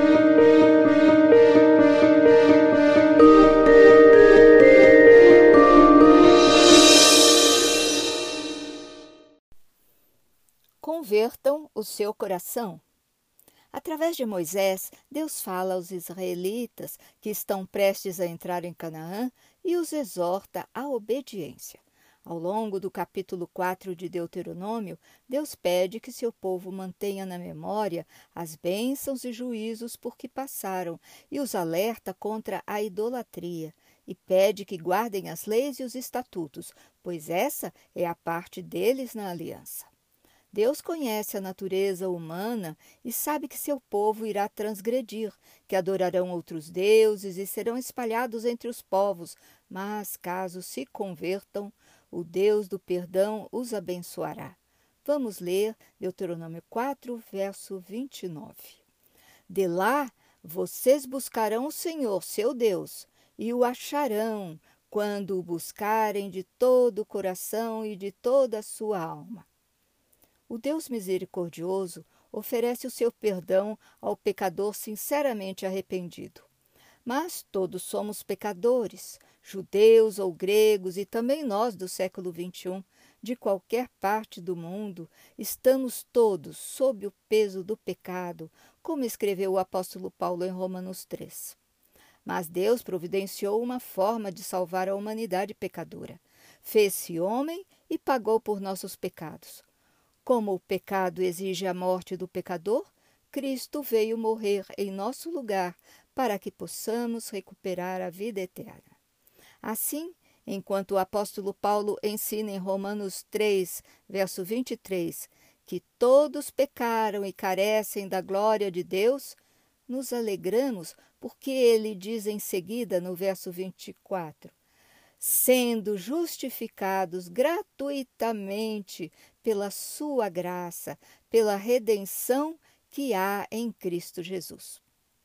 Convertam o seu coração. Através de Moisés, Deus fala aos israelitas que estão prestes a entrar em Canaã e os exorta à obediência. Ao longo do capítulo 4 de Deuteronômio, Deus pede que seu povo mantenha na memória as bênçãos e juízos por que passaram e os alerta contra a idolatria, e pede que guardem as leis e os estatutos, pois essa é a parte deles na aliança. Deus conhece a natureza humana e sabe que seu povo irá transgredir, que adorarão outros deuses e serão espalhados entre os povos, mas, caso se convertam, o Deus do perdão os abençoará. Vamos ler Deuteronômio 4, verso 29. De lá, vocês buscarão o Senhor, seu Deus, e o acharão quando o buscarem de todo o coração e de toda a sua alma. O Deus misericordioso oferece o seu perdão ao pecador sinceramente arrependido. Mas todos somos pecadores, judeus ou gregos e também nós do século XXI, de qualquer parte do mundo, estamos todos sob o peso do pecado, como escreveu o apóstolo Paulo em Romanos 3. Mas Deus providenciou uma forma de salvar a humanidade pecadora. Fez-se homem e pagou por nossos pecados. Como o pecado exige a morte do pecador, Cristo veio morrer em nosso lugar para que possamos recuperar a vida eterna. Assim, enquanto o apóstolo Paulo ensina em Romanos 3, verso 23, que todos pecaram e carecem da glória de Deus, nos alegramos porque ele diz em seguida no verso 24, sendo justificados gratuitamente pela sua graça, pela redenção que há em Cristo Jesus.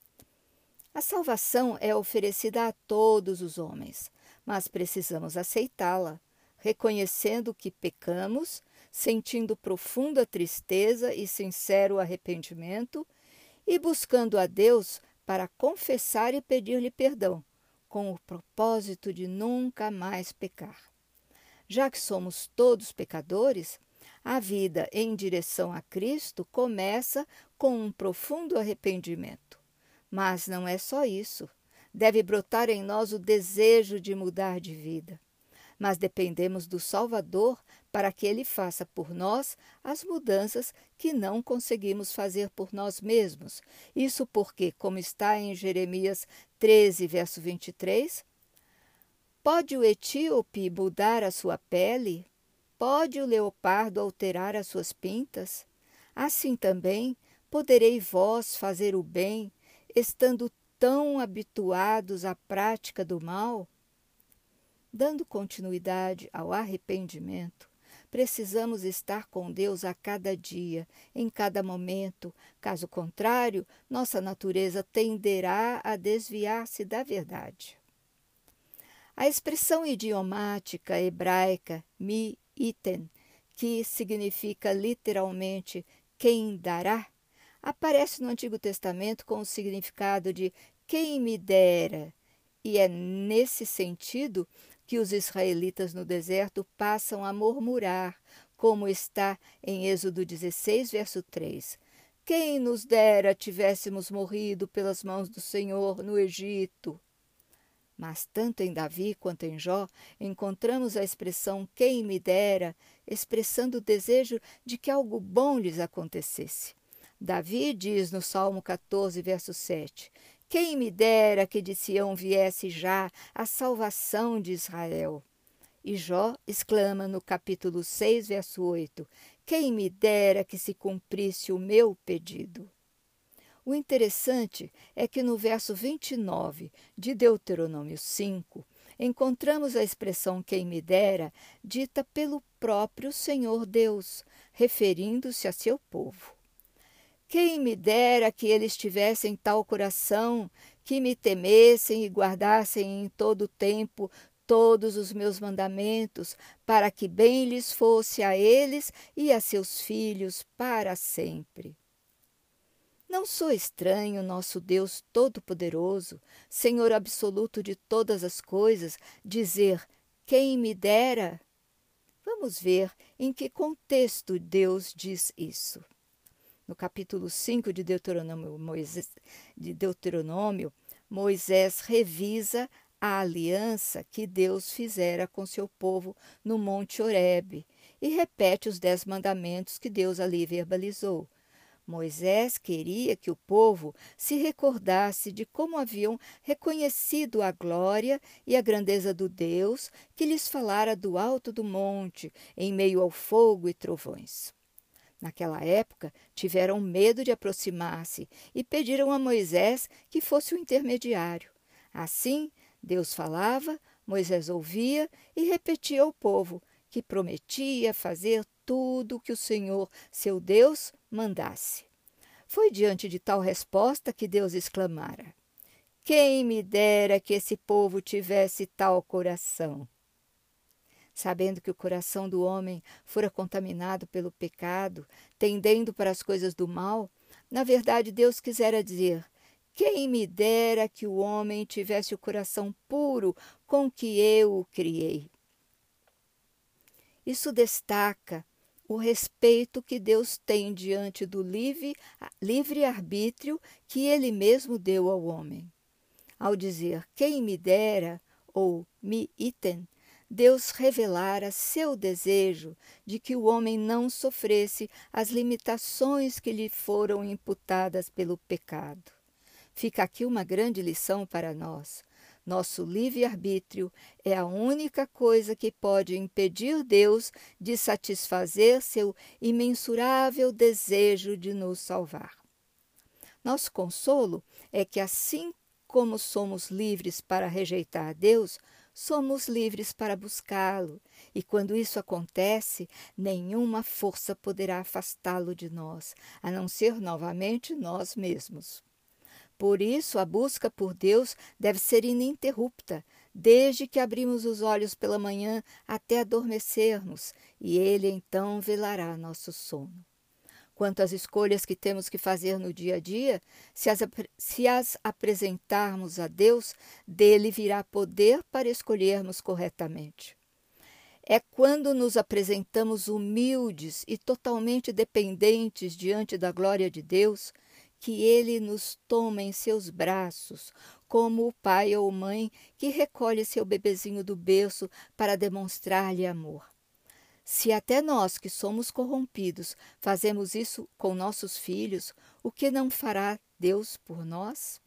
A salvação é oferecida a todos os homens, mas precisamos aceitá-la, reconhecendo que pecamos, sentindo profunda tristeza e sincero arrependimento, e buscando a Deus para confessar e pedir-lhe perdão, com o propósito de nunca mais pecar. Já que somos todos pecadores, a vida em direção a Cristo começa com um profundo arrependimento. Mas não é só isso. Deve brotar em nós o desejo de mudar de vida. Mas dependemos do Salvador para que Ele faça por nós as mudanças que não conseguimos fazer por nós mesmos. Isso porque, como está em Jeremias 13, verso 23, pode o etíope mudar a sua pele? Pode o leopardo alterar as suas pintas? Assim também poderei vós fazer o bem, estando tão habituados à prática do mal? Dando continuidade ao arrependimento, precisamos estar com Deus a cada dia, em cada momento. Caso contrário, nossa natureza tenderá a desviar-se da verdade. A expressão idiomática hebraica mi-iten, que significa literalmente quem dará, aparece no Antigo Testamento com o significado de quem me dera, e é nesse sentido que os israelitas no deserto passam a murmurar, como está em Êxodo 16, verso 3. Quem nos dera tivéssemos morrido pelas mãos do Senhor no Egito? Mas tanto em Davi quanto em Jó encontramos a expressão quem me dera, expressando o desejo de que algo bom lhes acontecesse. Davi diz no Salmo 14, verso 7, quem me dera que de Sião viesse já a salvação de Israel. E Jó exclama no capítulo 6, verso 8, quem me dera que se cumprisse o meu pedido. O interessante é que no verso 29 de Deuteronômio 5, encontramos a expressão quem me dera dita pelo próprio Senhor Deus, referindo-se a seu povo. Quem me dera que eles tivessem tal coração, que me temessem e guardassem em todo o tempo todos os meus mandamentos, para que bem lhes fosse a eles e a seus filhos para sempre. Não sou estranho, nosso Deus Todo-Poderoso, Senhor absoluto de todas as coisas, dizer: quem me dera? Vamos ver em que contexto Deus diz isso. No capítulo 5 de Deuteronômio, Moisés revisa a aliança que Deus fizera com seu povo no Monte Horebe e repete os 10 mandamentos que Deus ali verbalizou. Moisés queria que o povo se recordasse de como haviam reconhecido a glória e a grandeza do Deus que lhes falara do alto do monte, em meio ao fogo e trovões. Naquela época, tiveram medo de aproximar-se e pediram a Moisés que fosse o intermediário. Assim, Deus falava, Moisés ouvia e repetia ao povo, que prometia fazer tudo o que o Senhor, seu Deus, mandasse. Foi diante de tal resposta que Deus exclamara: quem me dera que esse povo tivesse tal coração! Sabendo que o coração do homem fora contaminado pelo pecado, tendendo para as coisas do mal, na verdade Deus quisera dizer: quem me dera que o homem tivesse o coração puro com que eu o criei! Isso destaca o respeito que Deus tem diante do livre-arbítrio que Ele mesmo deu ao homem. Ao dizer quem me dera ou me iten, Deus revelara seu desejo de que o homem não sofresse as limitações que lhe foram imputadas pelo pecado. Fica aqui uma grande lição para nós. Nosso livre-arbítrio é a única coisa que pode impedir Deus de satisfazer seu imensurável desejo de nos salvar. Nosso consolo é que, assim como somos livres para rejeitar Deus, somos livres para buscá-lo, e quando isso acontece, nenhuma força poderá afastá-lo de nós, a não ser novamente nós mesmos. Por isso, a busca por Deus deve ser ininterrupta, desde que abrimos os olhos pela manhã até adormecermos, e Ele então velará nosso sono. Quanto às escolhas que temos que fazer no dia a dia, se as apresentarmos a Deus, dele virá poder para escolhermos corretamente. É quando nos apresentamos humildes e totalmente dependentes diante da glória de Deus que Ele nos toma em seus braços, como o pai ou mãe que recolhe seu bebezinho do berço para demonstrar-lhe amor. Se até nós, que somos corrompidos, fazemos isso com nossos filhos, o que não fará Deus por nós?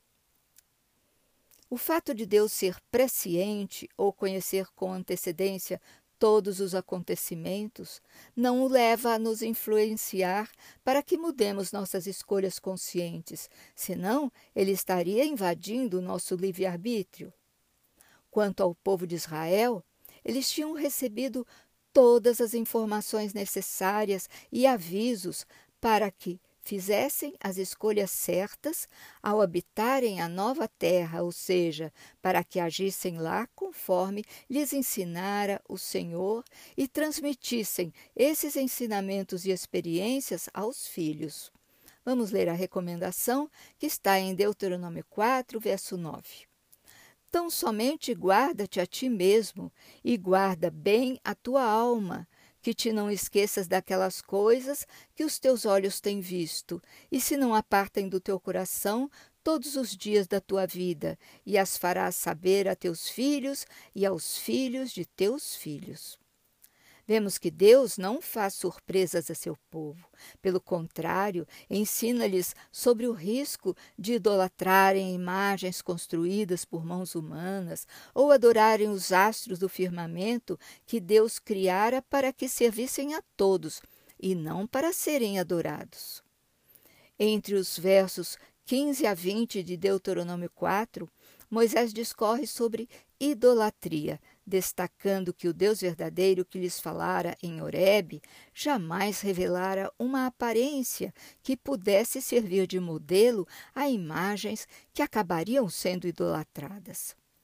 O fato de Deus ser presciente ou conhecer com antecedência todos os acontecimentos não o leva a nos influenciar para que mudemos nossas escolhas conscientes, senão ele estaria invadindo o nosso livre-arbítrio. Quanto ao povo de Israel, eles tinham recebido todas as informações necessárias e avisos para que fizessem as escolhas certas ao habitarem a nova terra, ou seja, para que agissem lá conforme lhes ensinara o Senhor e transmitissem esses ensinamentos e experiências aos filhos. Vamos ler a recomendação que está em Deuteronômio 4, verso 9. Tão somente guarda-te a ti mesmo e guarda bem a tua alma, que te não esqueças daquelas coisas que os teus olhos têm visto, e se não apartem do teu coração todos os dias da tua vida, e as farás saber a teus filhos e aos filhos de teus filhos. Vemos que Deus não faz surpresas a seu povo. Pelo contrário, ensina-lhes sobre o risco de idolatrarem imagens construídas por mãos humanas ou adorarem os astros do firmamento que Deus criara para que servissem a todos e não para serem adorados. Entre os versos 15 a 20 de Deuteronômio 4, Moisés discorre sobre idolatria, destacando que o Deus verdadeiro que lhes falara em Horebe jamais revelara uma aparência que pudesse servir de modelo a imagens que acabariam sendo idolatradas.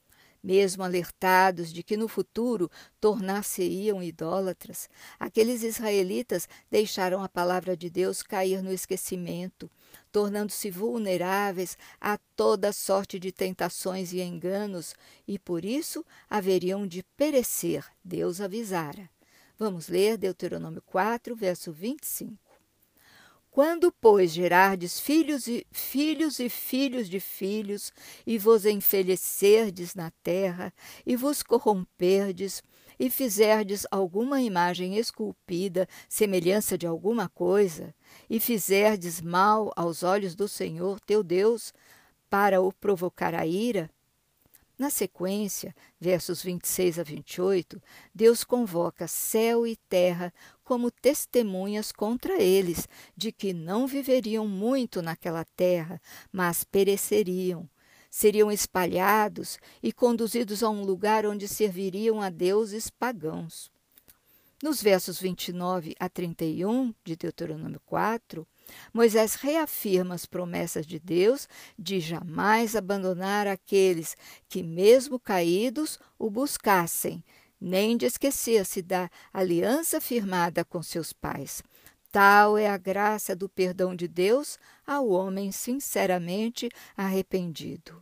Mesmo alertados de que no futuro tornar-se-iam idólatras, aqueles israelitas deixaram a palavra de Deus cair no esquecimento, tornando-se vulneráveis a toda sorte de tentações e enganos, e por isso haveriam de perecer, Deus avisara. Vamos ler Deuteronômio 4, verso 25. Quando, pois, gerardes filhos e filhos de filhos, e vos envelhecerdes na terra, e vos corromperdes, e fizerdes alguma imagem esculpida, semelhança de alguma coisa, e fizerdes mal aos olhos do Senhor teu Deus, para o provocar a ira. Na sequência, versos 26 a 28, Deus convoca céu e terra como testemunhas contra eles, de que não viveriam muito naquela terra, mas pereceriam. Seriam espalhados e conduzidos a um lugar onde serviriam a deuses pagãos. Nos versos 29 a 31 de Deuteronômio 4, Moisés reafirma as promessas de Deus de jamais abandonar aqueles que, mesmo caídos, o buscassem, nem de esquecer-se da aliança firmada com seus pais. Tal é a graça do perdão de Deus ao homem sinceramente arrependido.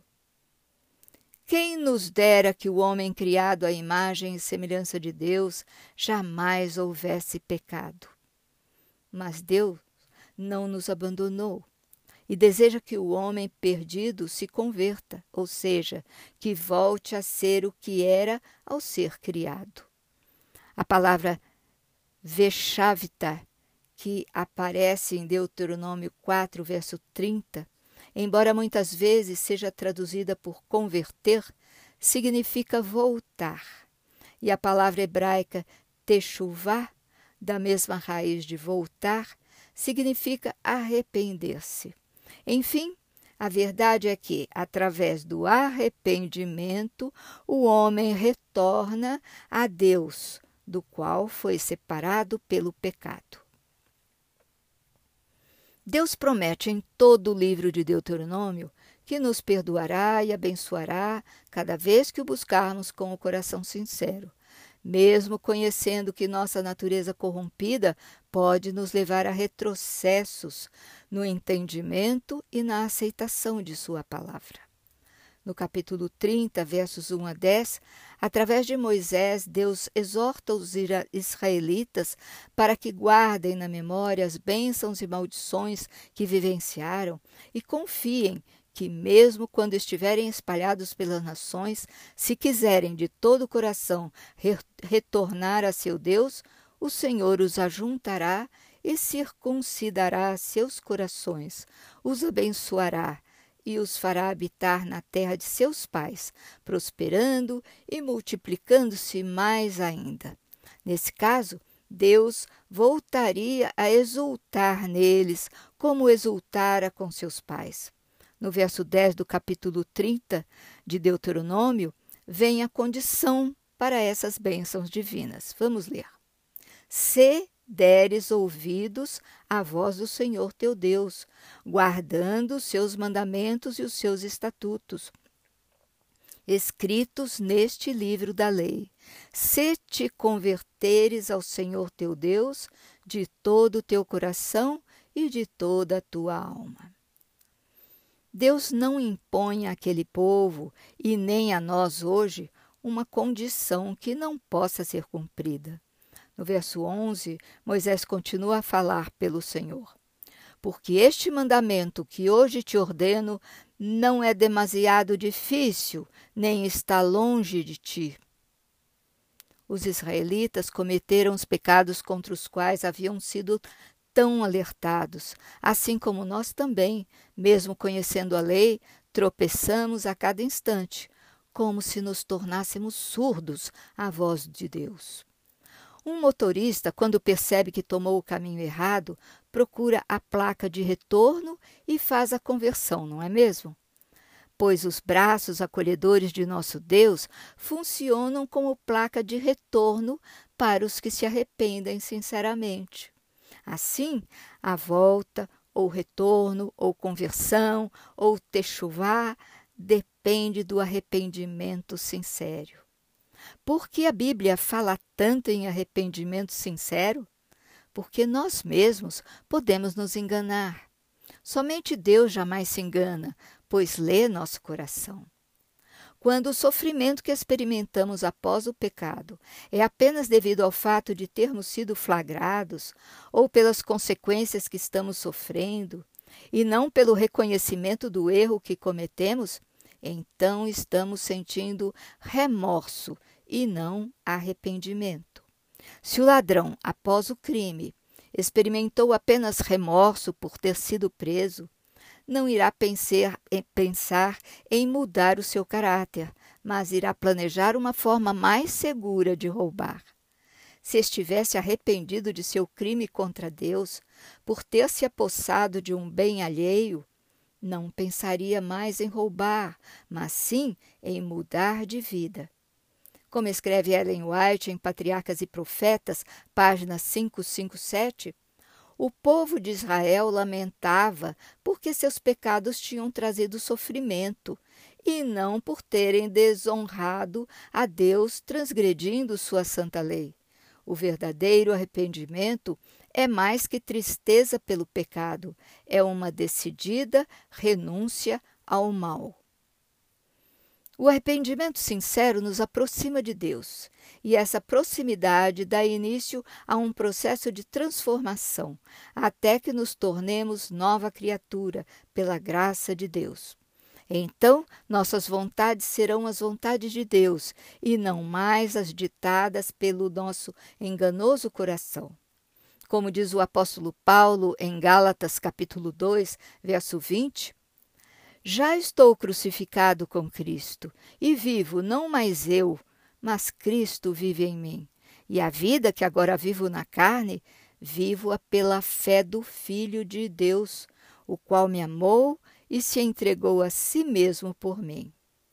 Quem nos dera que o homem criado à imagem e semelhança de Deus jamais houvesse pecado. Mas Deus não nos abandonou e deseja que o homem perdido se converta, ou seja, que volte a ser o que era ao ser criado. A palavra veshavta, que aparece em Deuteronômio 4, verso 30, embora muitas vezes seja traduzida por converter, significa voltar. E a palavra hebraica techuvá, da mesma raiz de voltar, significa arrepender-se. Enfim, a verdade é que, através do arrependimento, o homem retorna a Deus, do qual foi separado pelo pecado. Deus promete em todo o livro de Deuteronômio que nos perdoará e abençoará cada vez que o buscarmos com o coração sincero, mesmo conhecendo que nossa natureza corrompida pode nos levar a retrocessos no entendimento e na aceitação de sua palavra. No capítulo 30, versos 1 a 10, através de Moisés, Deus exorta os israelitas para que guardem na memória as bênçãos e maldições que vivenciaram e confiem que, mesmo quando estiverem espalhados pelas nações, se quiserem de todo o coração retornar a seu Deus, o Senhor os ajuntará e circuncidará seus corações, os abençoará e os fará habitar na terra de seus pais, prosperando e multiplicando-se mais ainda. Nesse caso, Deus voltaria a exultar neles, como exultara com seus pais. No verso 10 do capítulo 30 de Deuteronômio, vem a condição para essas bênçãos divinas. Vamos ler. Se deres ouvidos à voz do Senhor teu Deus, guardando os seus mandamentos e os seus estatutos, escritos neste livro da lei, se te converteres ao Senhor teu Deus de todo o teu coração e de toda a tua alma. Deus não impõe àquele povo, e nem a nós hoje, uma condição que não possa ser cumprida. No verso 11, Moisés continua a falar pelo Senhor. Porque este mandamento que hoje te ordeno não é demasiado difícil, nem está longe de ti. Os israelitas cometeram os pecados contra os quais haviam sido tão alertados, assim como nós também, mesmo conhecendo a lei, tropeçamos a cada instante, como se nos tornássemos surdos à voz de Deus. Um motorista, quando percebe que tomou o caminho errado, procura a placa de retorno e faz a conversão, não é mesmo? Pois os braços acolhedores de nosso Deus funcionam como placa de retorno para os que se arrependem sinceramente. Assim, a volta, ou retorno, ou conversão, ou techuvá, depende do arrependimento sincero. Por que a Bíblia fala tanto em arrependimento sincero? Porque nós mesmos podemos nos enganar. Somente Deus jamais se engana, pois lê nosso coração. Quando o sofrimento que experimentamos após o pecado é apenas devido ao fato de termos sido flagrados ou pelas consequências que estamos sofrendo, e não pelo reconhecimento do erro que cometemos, então estamos sentindo remorso e não arrependimento. Se o ladrão, após o crime, experimentou apenas remorso por ter sido preso, não irá pensar em mudar o seu caráter, mas irá planejar uma forma mais segura de roubar. Se estivesse arrependido de seu crime contra Deus, por ter se apossado de um bem alheio, não pensaria mais em roubar, mas sim em mudar de vida. Como escreve Ellen White em Patriarcas e Profetas, página 557, o povo de Israel lamentava porque seus pecados tinham trazido sofrimento, e não por terem desonrado a Deus transgredindo sua santa lei. O verdadeiro arrependimento é mais que tristeza pelo pecado, é uma decidida renúncia ao mal. O arrependimento sincero nos aproxima de Deus, e essa proximidade dá início a um processo de transformação, até que nos tornemos nova criatura, pela graça de Deus. Então, nossas vontades serão as vontades de Deus, e não mais as ditadas pelo nosso enganoso coração. Como diz o apóstolo Paulo em Gálatas capítulo 2, verso 20, já estou crucificado com Cristo, e vivo não mais eu, mas Cristo vive em mim. E a vida que agora vivo na carne, vivo-a pela fé do Filho de Deus, o qual me amou e se entregou a si mesmo por mim.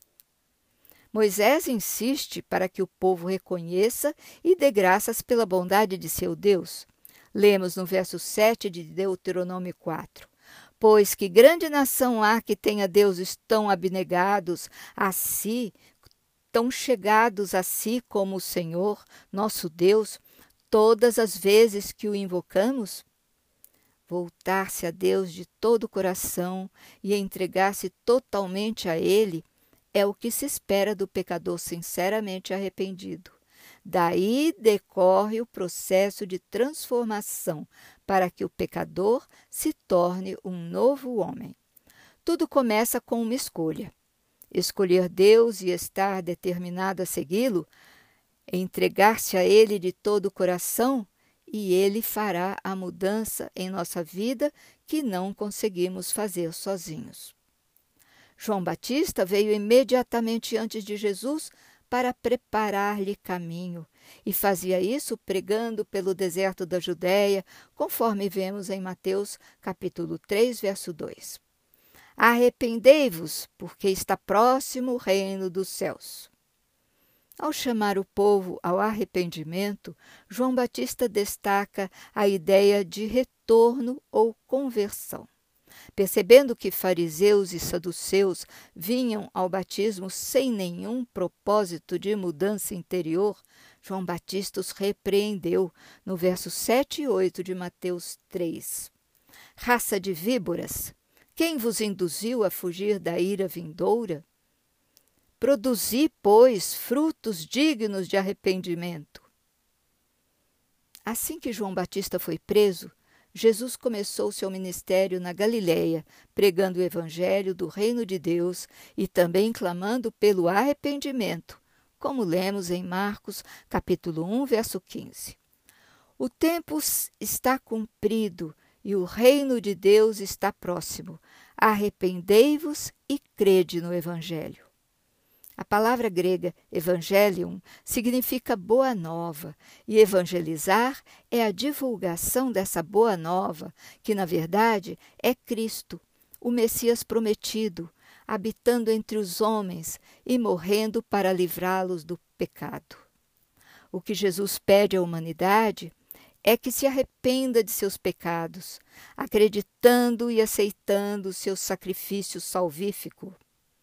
Moisés insiste para que o povo reconheça e dê graças pela bondade de seu Deus. Lemos no verso 7 de Deuteronômio 4. Pois que grande nação há que tenha deuses tão abnegados a si, tão chegados a si como o Senhor, nosso Deus, todas as vezes que o invocamos? Voltar-se a Deus de todo o coração e entregar-se totalmente a Ele é o que se espera do pecador sinceramente arrependido. Daí decorre o processo de transformação para que o pecador se torne um novo homem. Tudo começa com uma escolha. Escolher Deus e estar determinado a segui-lo, entregar-se a Ele de todo o coração, e Ele fará a mudança em nossa vida que não conseguimos fazer sozinhos. João Batista veio imediatamente antes de Jesus para preparar-lhe caminho, e fazia isso pregando pelo deserto da Judéia, conforme vemos em Mateus capítulo 3, verso 2. Arrependei-vos, porque está próximo o reino dos céus. Ao chamar o povo ao arrependimento, João Batista destaca a ideia de retorno ou conversão. Percebendo que fariseus e saduceus vinham ao batismo sem nenhum propósito de mudança interior, João Batista os repreendeu no verso 7 e 8 de Mateus 3. Raça de víboras, quem vos induziu a fugir da ira vindoura? Produzi, pois, frutos dignos de arrependimento. Assim que João Batista foi preso, Jesus começou seu ministério na Galiléia, pregando o evangelho do reino de Deus e também clamando pelo arrependimento, como lemos em Marcos, capítulo 1, verso 15. O tempo está cumprido e o reino de Deus está próximo. Arrependei-vos e crede no evangelho. A palavra grega evangelium significa boa nova, e evangelizar é a divulgação dessa boa nova, que na verdade é Cristo, o Messias prometido, habitando entre os homens e morrendo para livrá-los do pecado. O que Jesus pede à humanidade é que se arrependa de seus pecados, acreditando e aceitando o seu sacrifício salvífico.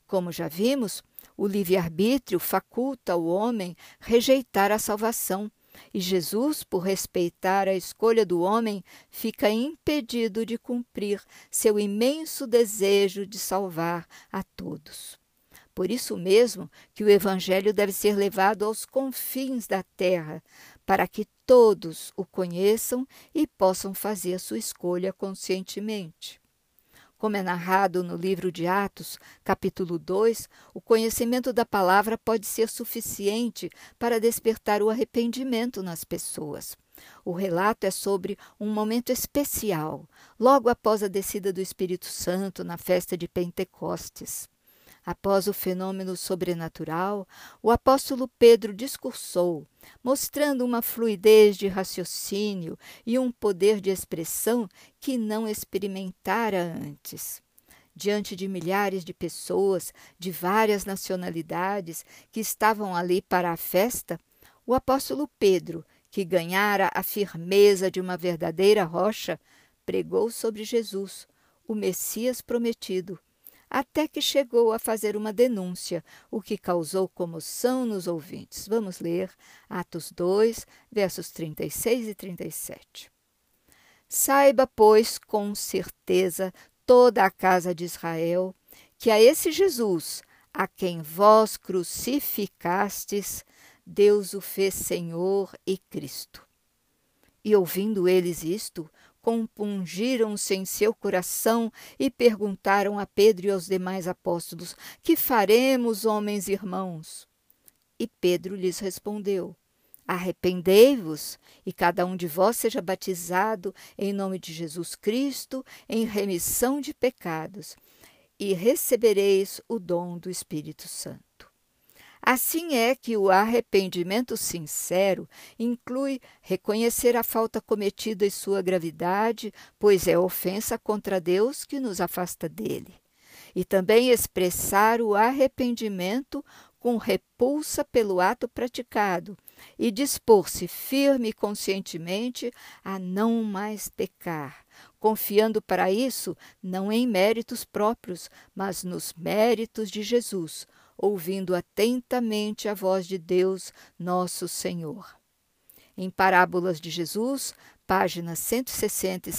Como já vimos, o livre-arbítrio faculta o homem rejeitar a salvação, e Jesus, por respeitar a escolha do homem, fica impedido de cumprir seu imenso desejo de salvar a todos. Por isso mesmo que o Evangelho deve ser levado aos confins da terra, para que todos o conheçam e possam fazer sua escolha conscientemente. Como é narrado no livro de Atos, capítulo 2, o conhecimento da palavra pode ser suficiente para despertar o arrependimento nas pessoas. O relato é sobre um momento especial, logo após a descida do Espírito Santo na festa de Pentecostes. Após o fenômeno sobrenatural, o apóstolo Pedro discursou, mostrando uma fluidez de raciocínio e um poder de expressão que não experimentara antes. Diante de milhares de pessoas de várias nacionalidades que estavam ali para a festa, o apóstolo Pedro, que ganhara a firmeza de uma verdadeira rocha, pregou sobre Jesus, o Messias prometido, até que chegou a fazer uma denúncia, o que causou comoção nos ouvintes. Vamos ler Atos 2, versos 36 e 37. Saiba, pois, com certeza toda a casa de Israel, que a esse Jesus, a quem vós crucificastes, Deus o fez Senhor e Cristo. E ouvindo eles isto, compungiram-se em seu coração e perguntaram a Pedro e aos demais apóstolos: que faremos, homens irmãos? E Pedro lhes respondeu: arrependei-vos, e cada um de vós seja batizado em nome de Jesus Cristo, em remissão de pecados, e recebereis o dom do Espírito Santo. Assim é que o arrependimento sincero inclui reconhecer a falta cometida e sua gravidade, pois é ofensa contra Deus que nos afasta dele. E também expressar o arrependimento com repulsa pelo ato praticado e dispor-se firme e conscientemente a não mais pecar, confiando para isso não em méritos próprios, mas nos méritos de Jesus, ouvindo atentamente a voz de Deus, nosso Senhor. Em Parábolas de Jesus, páginas 160 e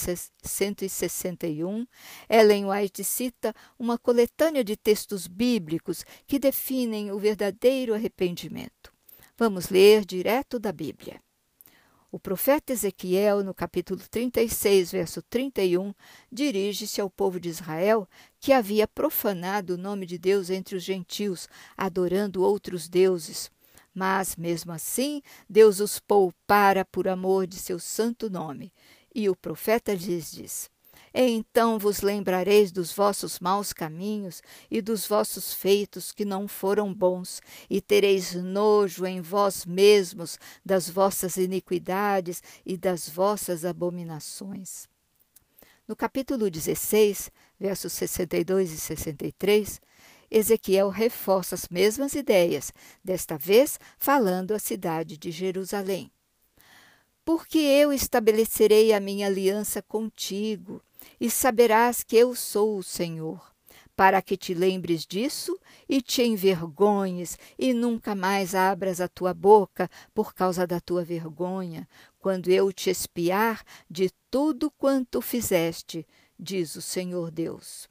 161, Ellen White cita uma coletânea de textos bíblicos que definem o verdadeiro arrependimento. Vamos ler direto da Bíblia. O profeta Ezequiel, no capítulo 36, verso 31, dirige-se ao povo de Israel que havia profanado o nome de Deus entre os gentios, adorando outros deuses. Mas, mesmo assim, Deus os poupara por amor de seu santo nome. E o profeta lhes diz: então vos lembrareis dos vossos maus caminhos e dos vossos feitos que não foram bons, e tereis nojo em vós mesmos das vossas iniquidades e das vossas abominações. No capítulo 16, versos 62 e 63, Ezequiel reforça as mesmas ideias, desta vez falando à cidade de Jerusalém. Porque eu estabelecerei a minha aliança contigo, e saberás que eu sou o Senhor, para que te lembres disso e te envergonhes, e nunca mais abras a tua boca por causa da tua vergonha, quando eu te expiar de tudo quanto fizeste, diz o Senhor Deus.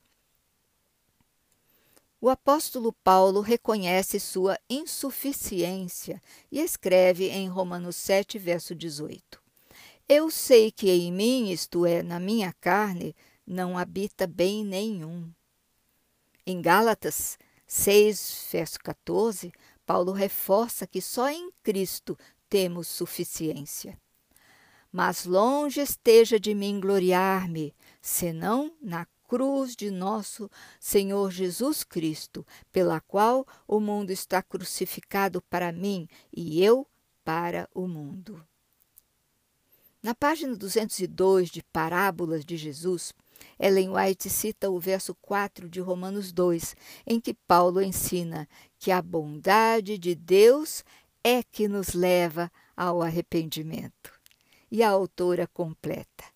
O apóstolo Paulo reconhece sua insuficiência e escreve em Romanos 7, verso 18. Eu sei que em mim, isto é, na minha carne, não habita bem nenhum. Em Gálatas 6, verso 14, Paulo reforça que só em Cristo temos suficiência. Mas longe esteja de mim gloriar-me, senão na cruz de nosso Senhor Jesus Cristo, pela qual o mundo está crucificado para mim e eu para o mundo. Na página 202 de Parábolas de Jesus, Ellen White cita o verso 4 de Romanos 2, em que Paulo ensina que a bondade de Deus é que nos leva ao arrependimento. E a autora completa: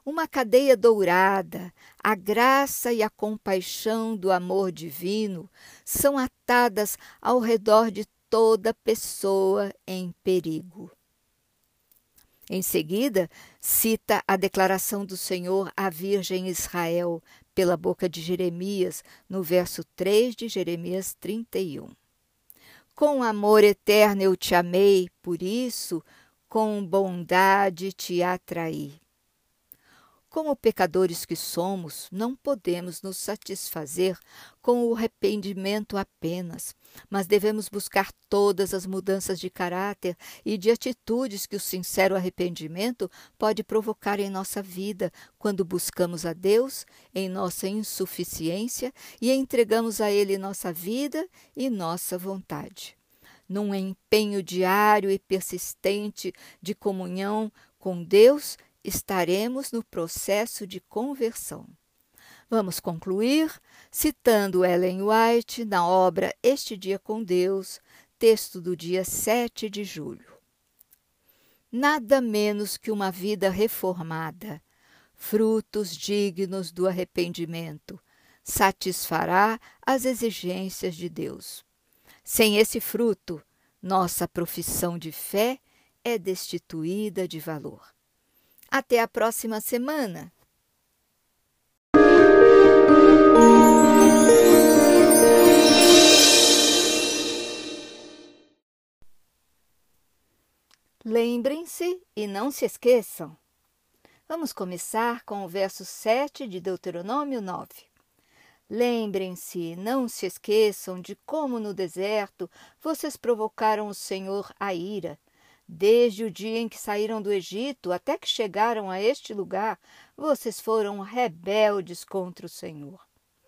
Uma cadeia dourada, a graça e a compaixão do amor divino são atadas ao redor de toda pessoa em perigo. Em seguida, cita a declaração do Senhor à Virgem Israel, pela boca de Jeremias, no verso 3 de Jeremias 31. Com amor eterno eu te amei, por isso, com bondade te atraí. Como pecadores que somos, não podemos nos satisfazer com o arrependimento apenas, mas devemos buscar todas as mudanças de caráter e de atitudes que o sincero arrependimento pode provocar em nossa vida quando buscamos a Deus em nossa insuficiência e entregamos a Ele nossa vida e nossa vontade. Num empenho diário e persistente de comunhão com Deus, estaremos no processo de conversão. Vamos concluir citando Ellen White na obra Este Dia com Deus, texto do dia 7 de julho. Nada menos que uma vida reformada, frutos dignos do arrependimento, satisfará as exigências de Deus. Sem esse fruto, nossa profissão de fé é destituída de valor. Até a próxima semana! Lembrem-se e não se esqueçam. Vamos começar com o verso 7 de Deuteronômio 9. Lembrem-se e não se esqueçam de como no deserto vocês provocaram o Senhor à ira. Desde o dia em que saíram do Egito até que chegaram a este lugar, vocês foram rebeldes contra o Senhor.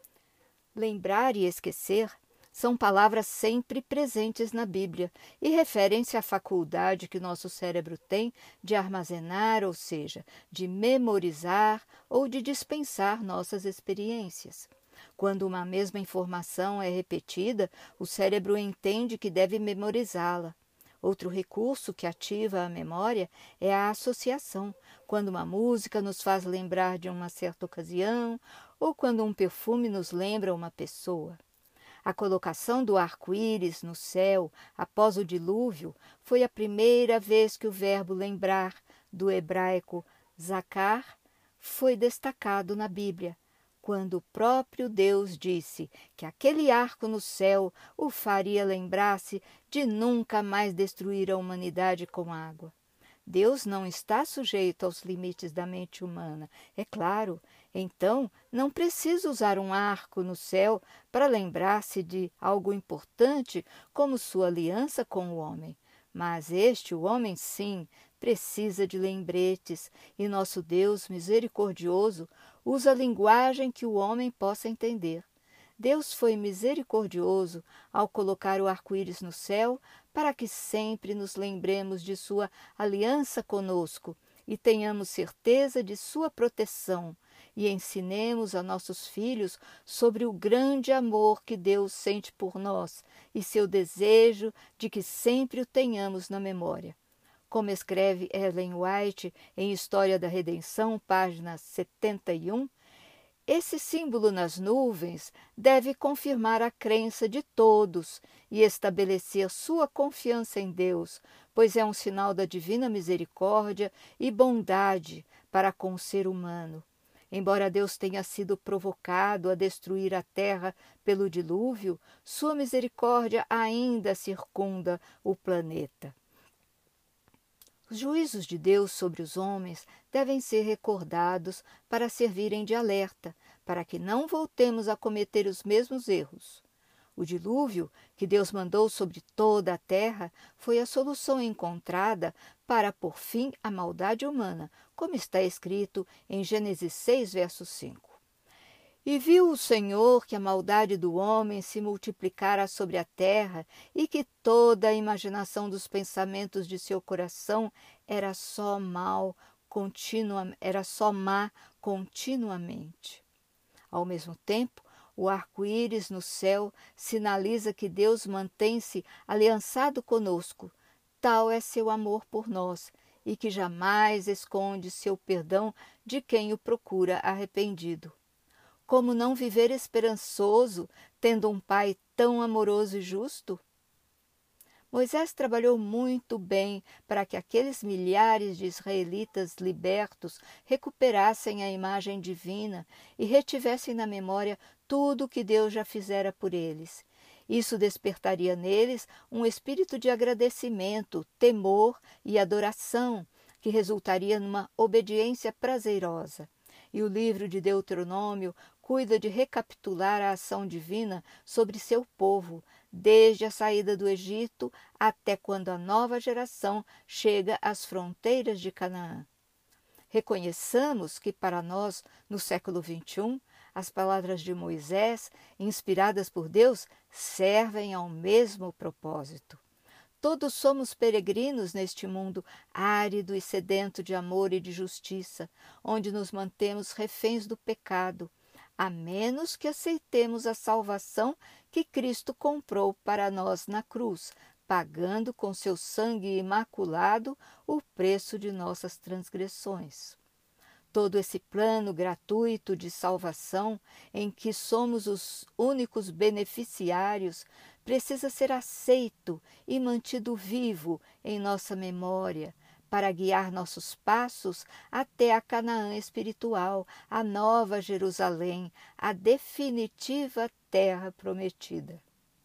Lembrar e esquecer são palavras sempre presentes na Bíblia e referem-se à faculdade que nosso cérebro tem de armazenar, ou seja, de memorizar ou de dispensar nossas experiências. Quando uma mesma informação é repetida, o cérebro entende que deve memorizá-la. Outro recurso que ativa a memória é a associação, quando uma música nos faz lembrar de uma certa ocasião ou quando um perfume nos lembra uma pessoa. A colocação do arco-íris no céu após o dilúvio foi a primeira vez que o verbo lembrar, do hebraico zakar, foi destacado na Bíblia, quando o próprio Deus disse que aquele arco no céu o faria lembrar-se de nunca mais destruir a humanidade com água. Deus não está sujeito aos limites da mente humana, é claro. Então, não precisa usar um arco no céu para lembrar-se de algo importante como sua aliança com o homem. Mas o homem sim, precisa de lembretes, e nosso Deus misericordioso usa a linguagem que o homem possa entender. Deus foi misericordioso ao colocar o arco-íris no céu para que sempre nos lembremos de sua aliança conosco e tenhamos certeza de sua proteção e ensinemos a nossos filhos sobre o grande amor que Deus sente por nós e seu desejo de que sempre o tenhamos na memória. Como escreve Ellen White em História da Redenção, página 71, esse símbolo nas nuvens deve confirmar a crença de todos e estabelecer sua confiança em Deus, pois é um sinal da divina misericórdia e bondade para com o ser humano. Embora Deus tenha sido provocado a destruir a terra pelo dilúvio, sua misericórdia ainda circunda o planeta. Os juízos de Deus sobre os homens devem ser recordados para servirem de alerta, para que não voltemos a cometer os mesmos erros. O dilúvio que Deus mandou sobre toda a terra foi a solução encontrada para pôr fim à maldade humana, como está escrito em Gênesis 6, verso 5. E viu o Senhor que a maldade do homem se multiplicara sobre a terra e que toda a imaginação dos pensamentos de seu coração era só má continuamente. Ao mesmo tempo, o arco-íris no céu sinaliza que Deus mantém-se aliançado conosco. Tal é seu amor por nós e que jamais esconde seu perdão de quem o procura arrependido. Como não viver esperançoso, tendo um Pai tão amoroso e justo? Moisés trabalhou muito bem para que aqueles milhares de israelitas libertos recuperassem a imagem divina e retivessem na memória tudo o que Deus já fizera por eles. Isso despertaria neles um espírito de agradecimento, temor e adoração, que resultaria numa obediência prazerosa. E o livro de Deuteronômio cuida de recapitular a ação divina sobre seu povo, desde a saída do Egito até quando a nova geração chega às fronteiras de Canaã. Reconheçamos que para nós, no século XXI, as palavras de Moisés, inspiradas por Deus, servem ao mesmo propósito. Todos somos peregrinos neste mundo árido e sedento de amor e de justiça, onde nos mantemos reféns do pecado, a menos que aceitemos a salvação que Cristo comprou para nós na cruz, pagando com seu sangue imaculado o preço de nossas transgressões. Todo esse plano gratuito de salvação, em que somos os únicos beneficiários, precisa ser aceito e mantido vivo em nossa memória, para guiar nossos passos até a Canaã espiritual, a nova Jerusalém, a definitiva terra prometida.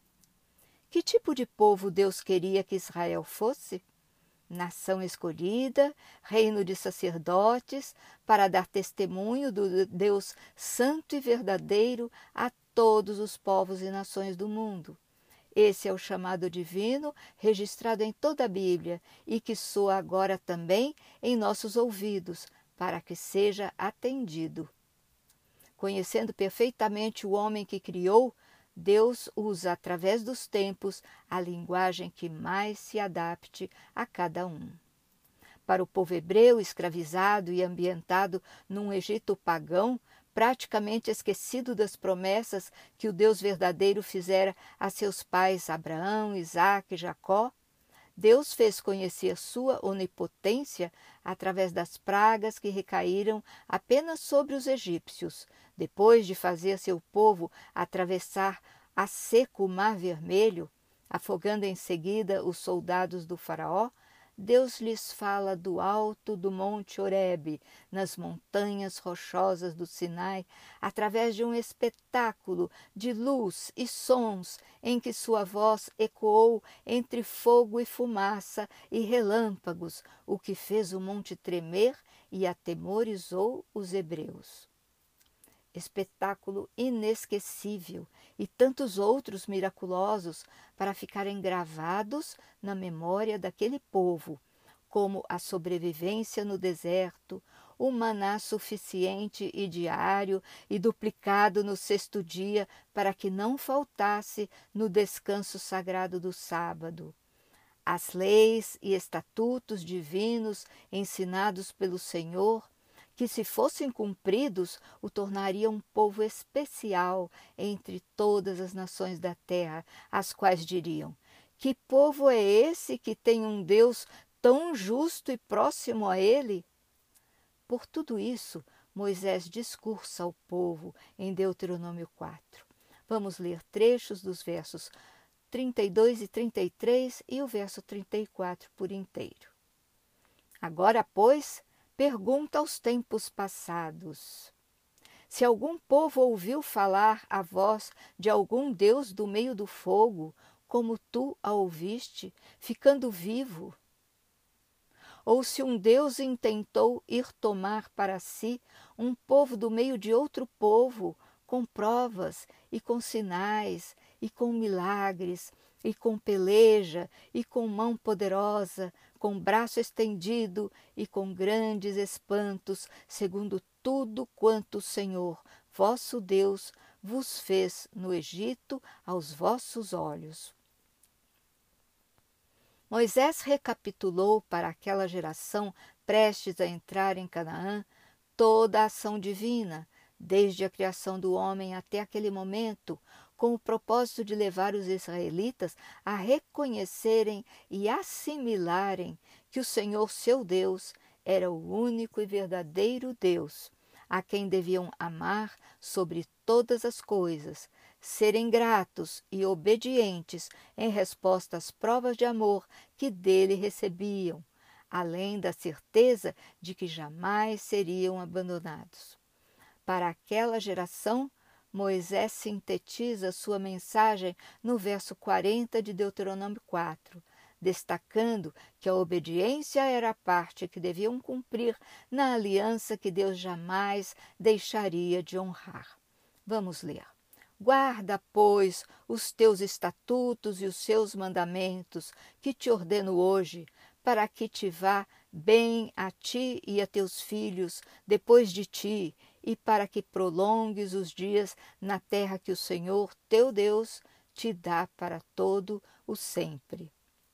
Que tipo de povo Deus queria que Israel fosse? Nação escolhida, reino de sacerdotes, para dar testemunho do Deus santo e verdadeiro a todos os povos e nações do mundo. Esse é o chamado divino registrado em toda a Bíblia e que soa agora também em nossos ouvidos, para que seja atendido. Conhecendo perfeitamente o homem que criou, Deus usa através dos tempos a linguagem que mais se adapte a cada um. Para o povo hebreu escravizado e ambientado num Egito pagão, praticamente esquecido das promessas que o Deus verdadeiro fizera a seus pais Abraão, Isaque e Jacó, Deus fez conhecer sua onipotência através das pragas que recaíram apenas sobre os egípcios, depois de fazer seu povo atravessar a seco o Mar Vermelho, afogando em seguida os soldados do faraó. Deus lhes fala do alto do Monte Horebe, nas montanhas rochosas do Sinai, através de um espetáculo de luz e sons em que sua voz ecoou entre fogo e fumaça e relâmpagos, o que fez o monte tremer e atemorizou os hebreus. Espetáculo inesquecível e tantos outros miraculosos para ficarem gravados na memória daquele povo, como a sobrevivência no deserto, o maná suficiente e diário e duplicado no sexto dia para que não faltasse no descanso sagrado do sábado. As leis e estatutos divinos ensinados pelo Senhor, que se fossem cumpridos, o tornaria um povo especial entre todas as nações da terra, as quais diriam: que povo é esse que tem um Deus tão justo e próximo a ele? Por tudo isso, Moisés discursa ao povo em Deuteronômio 4. Vamos ler trechos dos versos 32 e 33 e o verso 34 por inteiro. Agora, pois, pergunta aos tempos passados: se algum povo ouviu falar a voz de algum Deus do meio do fogo, como tu a ouviste, ficando vivo? Ou se um Deus intentou ir tomar para si um povo do meio de outro povo, com provas e com sinais e com milagres, e com peleja, e com mão poderosa, com braço estendido e com grandes espantos, segundo tudo quanto o Senhor, vosso Deus, vos fez no Egito aos vossos olhos. Moisés recapitulou para aquela geração prestes a entrar em Canaã toda a ação divina, desde a criação do homem até aquele momento, com o propósito de levar os israelitas a reconhecerem e assimilarem que o Senhor seu Deus era o único e verdadeiro Deus, a quem deviam amar sobre todas as coisas, serem gratos e obedientes em resposta às provas de amor que dele recebiam, além da certeza de que jamais seriam abandonados. Para aquela geração, Moisés sintetiza sua mensagem no verso 40 de Deuteronômio 4, destacando que a obediência era a parte que deviam cumprir na aliança que Deus jamais deixaria de honrar. Vamos ler. Guarda, pois, os teus estatutos e os seus mandamentos, que te ordeno hoje, para que te vá bem a ti e a teus filhos depois de ti, e para que prolongues os dias na terra que o Senhor, teu Deus, te dá para todo o sempre.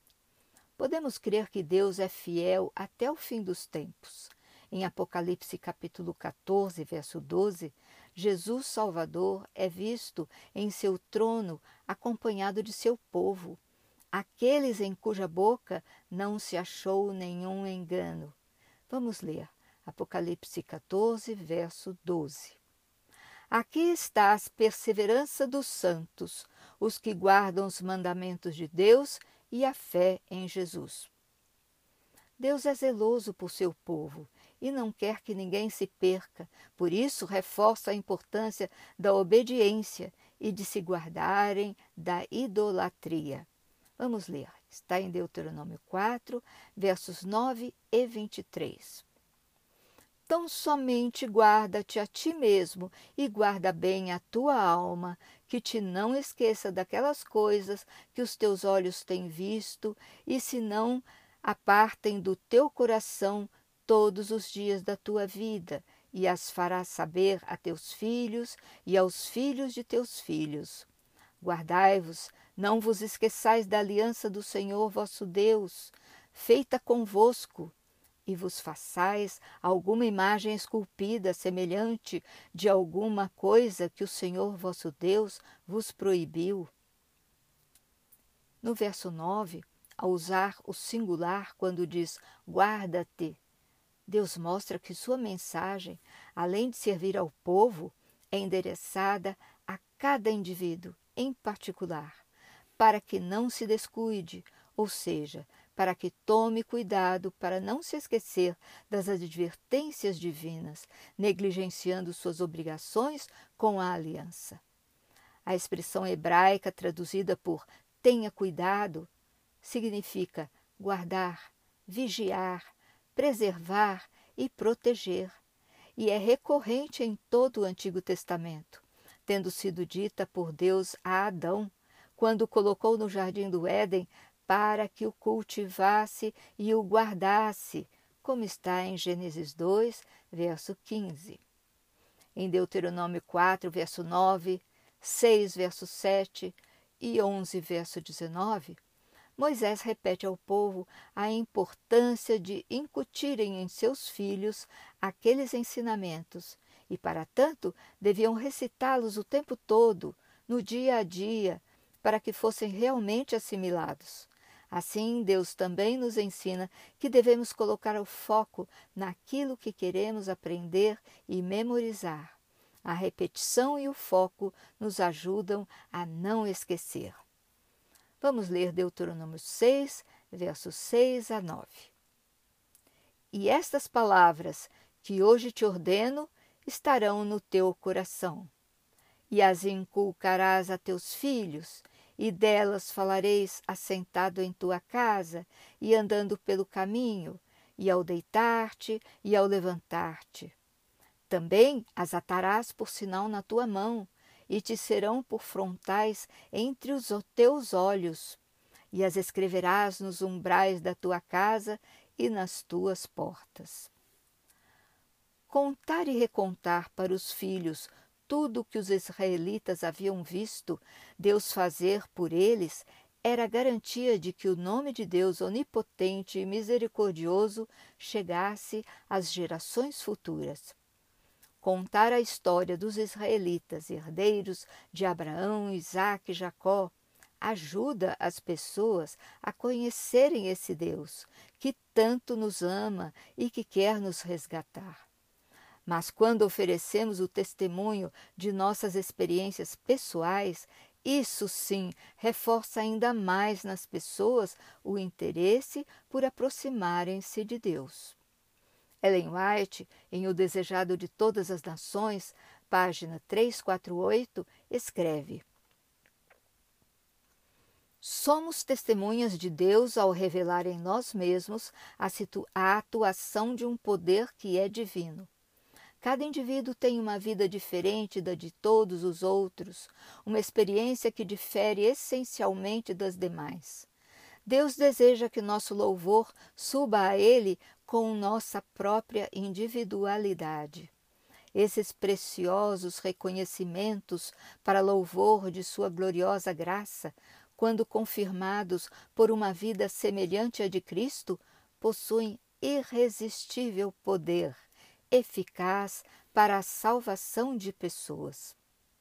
Podemos crer que Deus é fiel até o fim dos tempos. Em Apocalipse capítulo 14, verso 12, Jesus Salvador é visto em seu trono acompanhado de seu povo, aqueles em cuja boca não se achou nenhum engano. Vamos ler Apocalipse 14, verso 12. Aqui está a perseverança dos santos, os que guardam os mandamentos de Deus e a fé em Jesus. Deus é zeloso por seu povo e não quer que ninguém se perca, por isso reforça a importância da obediência e de se guardarem da idolatria. Vamos ler, está em Deuteronômio 4, versos 9 e 23. Tão somente guarda-te a ti mesmo e guarda bem a tua alma, que te não esqueça daquelas coisas que os teus olhos têm visto e se não apartem do teu coração todos os dias da tua vida, e as farás saber a teus filhos e aos filhos de teus filhos. Guardai-vos, não vos esqueçais da aliança do Senhor vosso Deus, feita convosco, e vos façais alguma imagem esculpida semelhante de alguma coisa que o Senhor vosso Deus vos proibiu. No verso 9, ao usar o singular quando diz guarda-te, Deus mostra que sua mensagem, além de servir ao povo, é endereçada a cada indivíduo em particular, para que não se descuide, ou seja, para que tome cuidado para não se esquecer das advertências divinas, negligenciando suas obrigações com a aliança. A expressão hebraica traduzida por tenha cuidado significa guardar, vigiar, preservar e proteger, e é recorrente em todo o Antigo Testamento, tendo sido dita por Deus a Adão, quando o colocou no jardim do Éden para que o cultivasse e o guardasse, como está em Gênesis 2, verso 15. Em Deuteronômio 4, verso 9, 6, verso 7 e 11, verso 19, Moisés repete ao povo a importância de incutirem em seus filhos aqueles ensinamentos e, para tanto, deviam recitá-los o tempo todo, no dia a dia, para que fossem realmente assimilados. Assim, Deus também nos ensina que devemos colocar o foco naquilo que queremos aprender e memorizar. A repetição e o foco nos ajudam a não esquecer. Vamos ler Deuteronômio 6, versos 6 a 9. E estas palavras que hoje te ordeno estarão no teu coração, e as inculcarás a teus filhos, e delas falareis assentado em tua casa e andando pelo caminho, e ao deitar-te e ao levantar-te. Também as atarás por sinal na tua mão, e te serão por frontais entre os teus olhos, e as escreverás nos umbrais da tua casa e nas tuas portas. Contar e recontar para os filhos tudo o que os israelitas haviam visto Deus fazer por eles era a garantia de que o nome de Deus onipotente e misericordioso chegasse às gerações futuras. Contar a história dos israelitas, herdeiros de Abraão, Isaque e Jacó, ajuda as pessoas a conhecerem esse Deus que tanto nos ama e que quer nos resgatar. Mas quando oferecemos o testemunho de nossas experiências pessoais, isso sim reforça ainda mais nas pessoas o interesse por aproximarem-se de Deus. Ellen White, em O Desejado de Todas as Nações, página 348, escreve: somos testemunhas de Deus ao revelar em nós mesmos a atuação de um poder que é divino. Cada indivíduo tem uma vida diferente da de todos os outros, uma experiência que difere essencialmente das demais. Deus deseja que nosso louvor suba a Ele com nossa própria individualidade. Esses preciosos reconhecimentos para louvor de sua gloriosa graça, quando confirmados por uma vida semelhante à de Cristo, possuem irresistível poder, eficaz para a salvação de pessoas.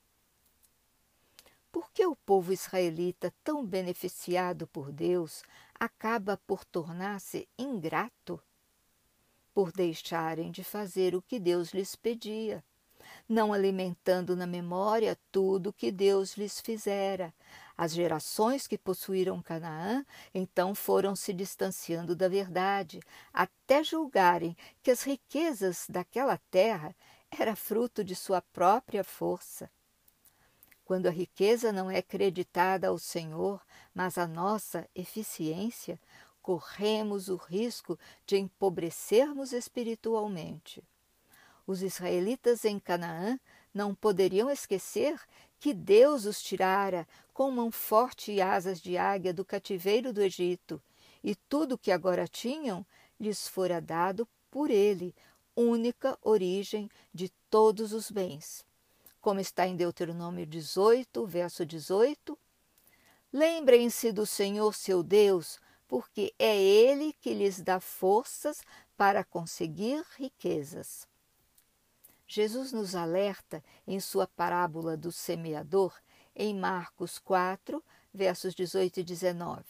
Por que o povo israelita, tão beneficiado por Deus, acaba por tornar-se ingrato? Por deixarem de fazer o que Deus lhes pedia, não alimentando na memória tudo o que Deus lhes fizera. As gerações que possuíram Canaã, então foram se distanciando da verdade, até julgarem que as riquezas daquela terra era fruto de sua própria força. Quando a riqueza não é creditada ao Senhor, mas à nossa eficiência, corremos o risco de empobrecermos espiritualmente. Os israelitas em Canaã não poderiam esquecer que Deus os tirara com mão forte e asas de águia do cativeiro do Egito, e tudo o que agora tinham lhes fora dado por Ele, única origem de todos os bens. Como está em Deuteronômio 18, verso 18, lembrem-se do Senhor seu Deus, porque é Ele que lhes dá forças para conseguir riquezas. Jesus nos alerta em sua parábola do semeador, em Marcos 4, versos 18 e 19.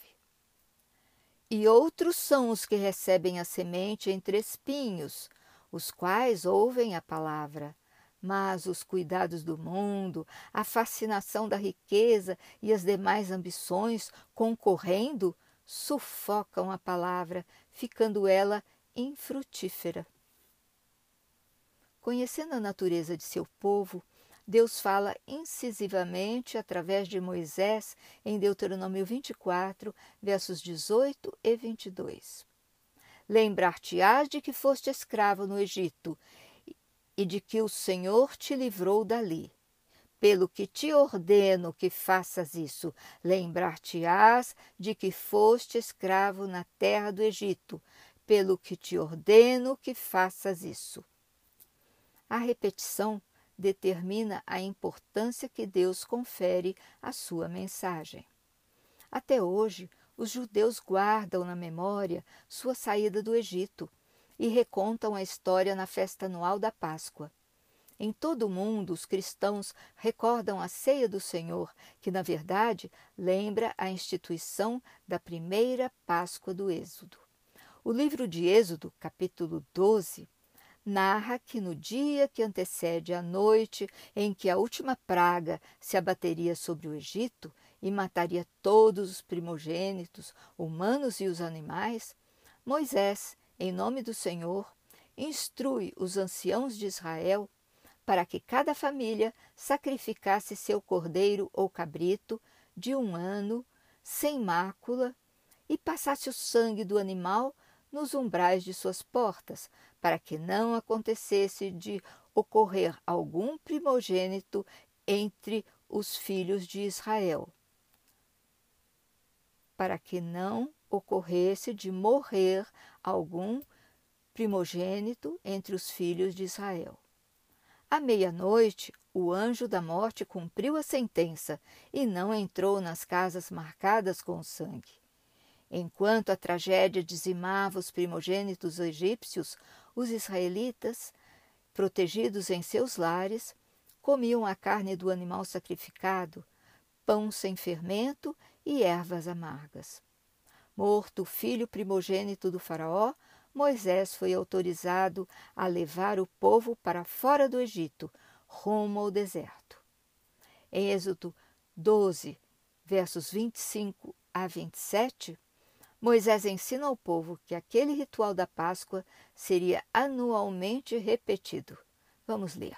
E outros são os que recebem a semente entre espinhos, os quais ouvem a palavra, mas os cuidados do mundo, a fascinação da riqueza e as demais ambições concorrendo, sufocam a palavra, ficando ela infrutífera. Conhecendo a natureza de seu povo, Deus fala incisivamente através de Moisés em Deuteronômio 24, versos 18 e 22. Lembrar-te-ás de que foste escravo no Egito e de que o Senhor te livrou dali. Pelo que te ordeno que faças isso, lembrar-te-ás de que foste escravo na terra do Egito, pelo que te ordeno que faças isso. A repetição determina a importância que Deus confere à sua mensagem. Até hoje, os judeus guardam na memória sua saída do Egito e recontam a história na festa anual da Páscoa. Em todo o mundo, os cristãos recordam a ceia do Senhor, que, na verdade, lembra a instituição da primeira Páscoa do Êxodo. O livro de Êxodo, capítulo 12, narra que no dia que antecede a noite em que a última praga se abateria sobre o Egito e mataria todos os primogênitos, humanos e os animais, Moisés, em nome do Senhor, instrui os anciãos de Israel para que cada família sacrificasse seu cordeiro ou cabrito de 1 ano, sem mácula, e passasse o sangue do animal nos umbrais de suas portas, para que não acontecesse de ocorrer algum primogênito entre os filhos de Israel. Para que não ocorresse de morrer algum primogênito entre os filhos de Israel. À meia-noite, o anjo da morte cumpriu a sentença e não entrou nas casas marcadas com sangue. Enquanto a tragédia dizimava os primogênitos egípcios, os israelitas, protegidos em seus lares, comiam a carne do animal sacrificado, pão sem fermento e ervas amargas. Morto o filho primogênito do faraó, Moisés foi autorizado a levar o povo para fora do Egito, rumo ao deserto. Em Êxodo 12, versos 25 a 27, Moisés ensina ao povo que aquele ritual da Páscoa seria anualmente repetido. Vamos ler.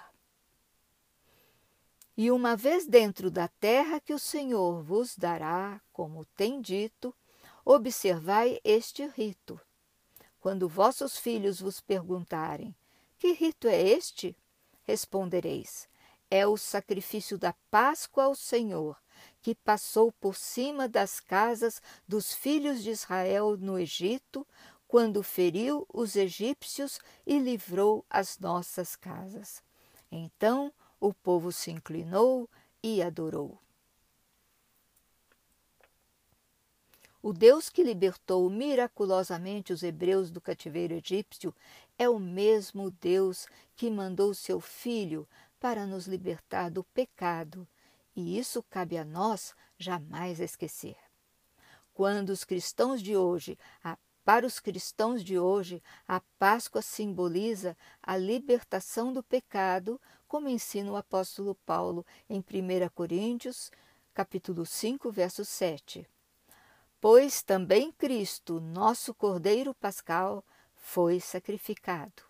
E uma vez dentro da terra que o Senhor vos dará, como tem dito, observai este rito. Quando vossos filhos vos perguntarem: que rito é este? Respondereis: é o sacrifício da Páscoa ao Senhor, que passou por cima das casas dos filhos de Israel no Egito, quando feriu os egípcios e livrou as nossas casas. Então o povo se inclinou e adorou. O Deus que libertou miraculosamente os hebreus do cativeiro egípcio é o mesmo Deus que mandou seu Filho para nos libertar do pecado, e isso cabe a nós jamais esquecer. Para os cristãos de hoje, a Páscoa simboliza a libertação do pecado, como ensina o apóstolo Paulo em 1 Coríntios, capítulo 5, verso 7. Pois também Cristo, nosso Cordeiro Pascal, foi sacrificado.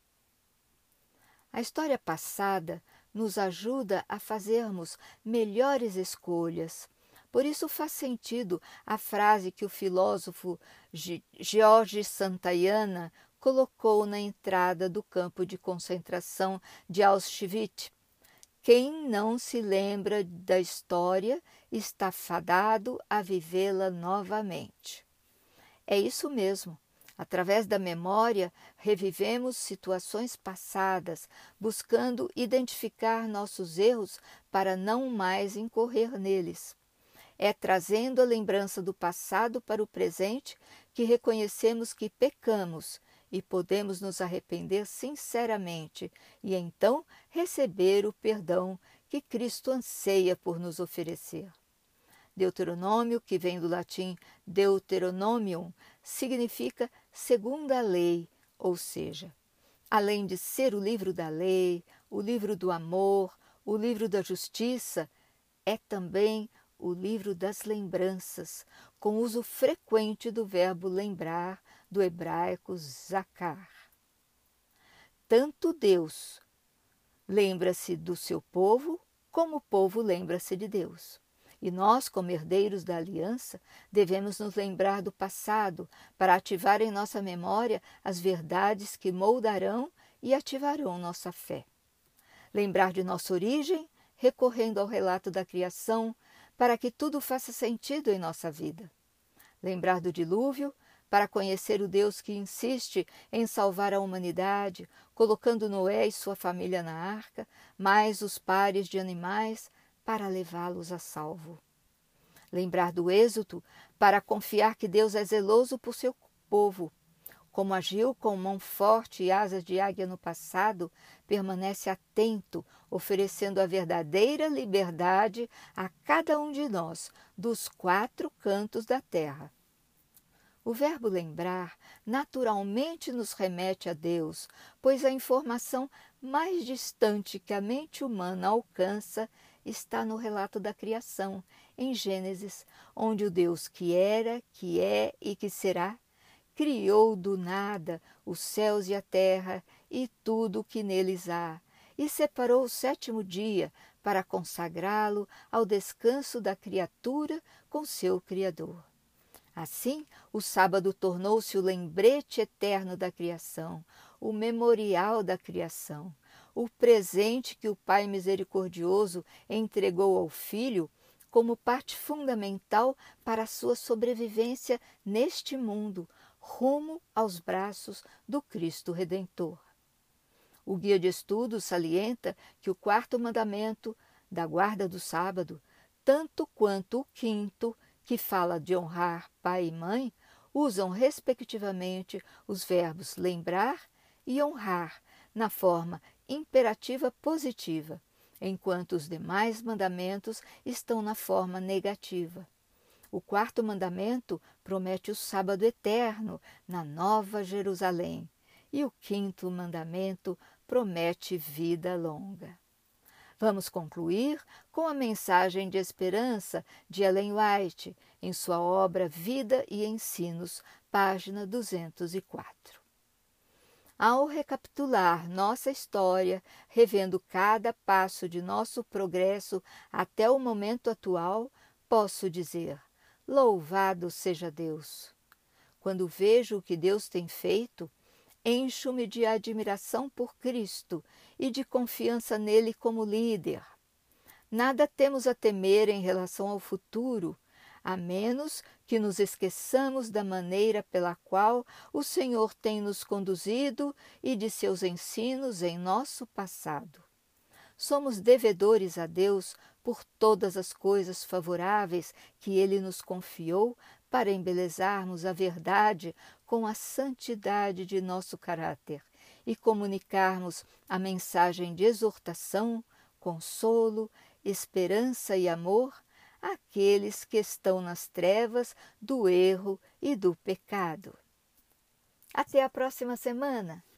A história passada nos ajuda a fazermos melhores escolhas. Por isso faz sentido a frase que o filósofo George Santayana colocou na entrada do campo de concentração de Auschwitz. Quem não se lembra da história está fadado a vivê-la novamente. É isso mesmo. Através da memória, revivemos situações passadas, buscando identificar nossos erros para não mais incorrer neles. É trazendo a lembrança do passado para o presente que reconhecemos que pecamos e podemos nos arrepender sinceramente e então receber o perdão que Cristo anseia por nos oferecer. Deuteronômio, que vem do latim Deuteronomium, significa segunda lei, ou seja, além de ser o livro da lei, o livro do amor, o livro da justiça, é também o livro das lembranças, com uso frequente do verbo lembrar, do hebraico zakar. Tanto Deus lembra-se do seu povo, como o povo lembra-se de Deus. E nós, como herdeiros da aliança, devemos nos lembrar do passado para ativar em nossa memória as verdades que moldarão e ativarão nossa fé. Lembrar de nossa origem, recorrendo ao relato da criação, para que tudo faça sentido em nossa vida. Lembrar do dilúvio, para conhecer o Deus que insiste em salvar a humanidade, colocando Noé e sua família na arca, mais os pares de animais, para levá-los a salvo. Lembrar do Êxodo, para confiar que Deus é zeloso por seu povo. Como agiu com mão forte e asas de águia no passado, permanece atento, oferecendo a verdadeira liberdade a cada um de nós, dos 4 cantos da terra. O verbo lembrar naturalmente nos remete a Deus, pois a informação mais distante que a mente humana alcança está no relato da criação, em Gênesis, onde o Deus que era, que é e que será, criou do nada os céus e a terra e tudo o que neles há, e separou o 7º dia para consagrá-lo ao descanso da criatura com seu Criador. Assim, o sábado tornou-se o lembrete eterno da criação, o memorial da criação, o presente que o Pai misericordioso entregou ao Filho como parte fundamental para a sua sobrevivência neste mundo, rumo aos braços do Cristo Redentor. O guia de estudo salienta que o 4º mandamento da guarda do sábado, tanto quanto o 5º, que fala de honrar pai e mãe, usam respectivamente os verbos lembrar e honrar na forma imperativa positiva, enquanto os demais mandamentos estão na forma negativa. O quarto mandamento promete o sábado eterno na Nova Jerusalém, e o quinto mandamento promete vida longa. Vamos concluir com a mensagem de esperança de Ellen White, em sua obra Vida e Ensinos, página 204. Ao recapitular nossa história, revendo cada passo de nosso progresso até o momento atual, posso dizer: louvado seja Deus! Quando vejo o que Deus tem feito, encho-me de admiração por Cristo e de confiança nele como líder. Nada temos a temer em relação ao futuro, a menos que nos esqueçamos da maneira pela qual o Senhor tem nos conduzido e de seus ensinos em nosso passado. Somos devedores a Deus por todas as coisas favoráveis que Ele nos confiou para embelezarmos a verdade com a santidade de nosso caráter e comunicarmos a mensagem de exortação, consolo, esperança e amor àqueles que estão nas trevas do erro e do pecado. Até a próxima semana!